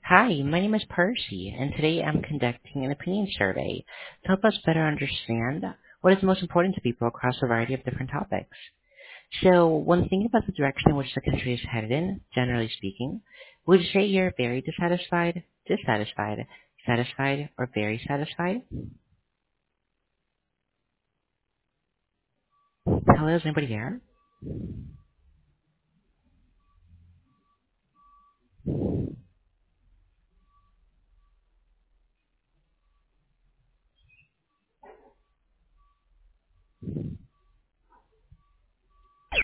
Hi, my name is Percy, and today I'm conducting an opinion survey to help us better understand what is most important to people across a variety of different topics. So, when thinking about the direction in which the country is headed in, generally speaking, would you say you're very dissatisfied, dissatisfied, satisfied, or very satisfied? Hello, is anybody there?